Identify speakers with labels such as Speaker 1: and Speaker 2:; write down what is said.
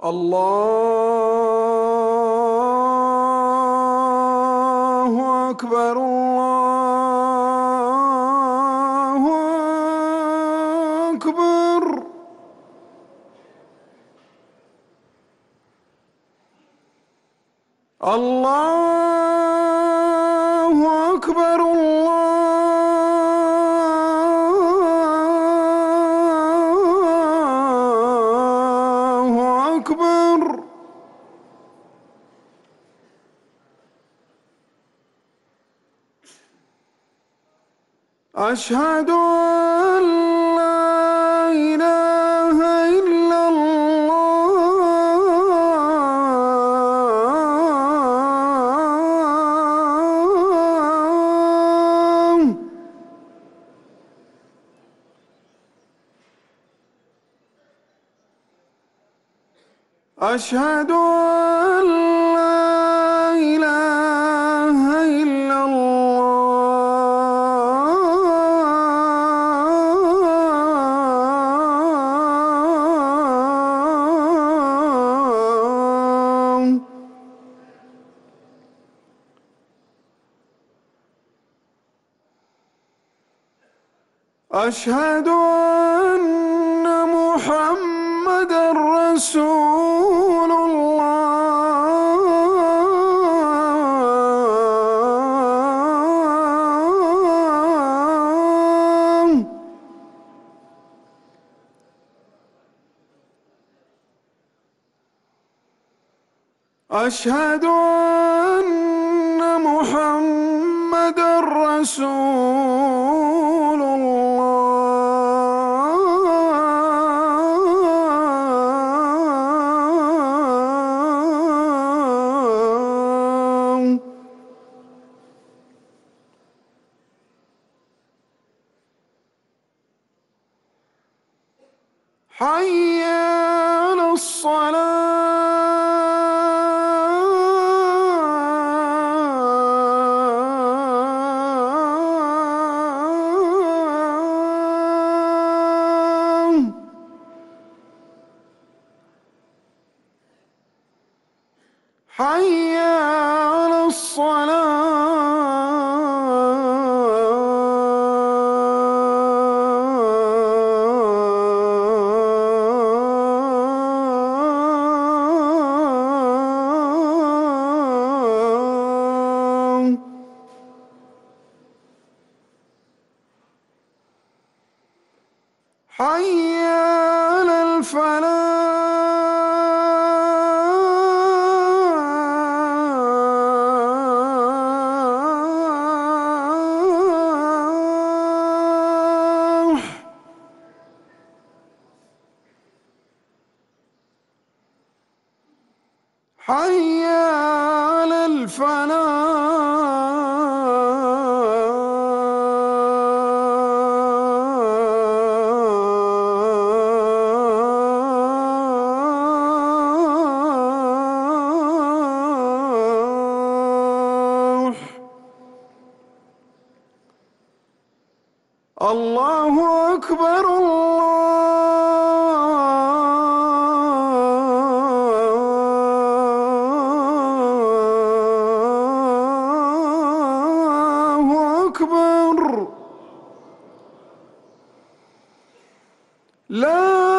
Speaker 1: الله أكبر الله أكبر. الله أكبر الله أكبر. أشهد أن لا إله إلا الله. أشهد أن لا إله إلا الله. أشهد أن محمدًا رسول الله. أشهد أن محمدًا رسول الله. حي على الصلاة. حي على الصلاة. حي على الفلاح. حي على الفلاح. الله أكبر الله أكبر. لا